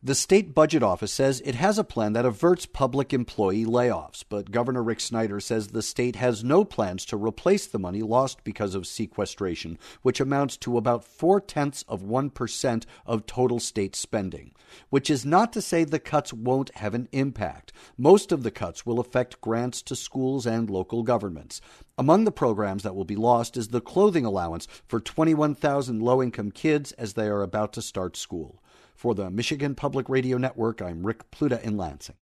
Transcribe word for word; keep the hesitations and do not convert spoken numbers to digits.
The state budget office says it has a plan that averts public employee layoffs, but Governor Rick Snyder says the state has no plans to replace the money lost because of sequestration, which amounts to about four-tenths of one percent of total state spending, which is not to say the cuts won't have an impact. Most of the cuts will affect grants to schools and local governments. Among the programs that will be lost is the clothing allowance for twenty-one thousand low-income kids as they are about to start school. For the Michigan Public Radio Network, I'm Rick Pluta in Lansing.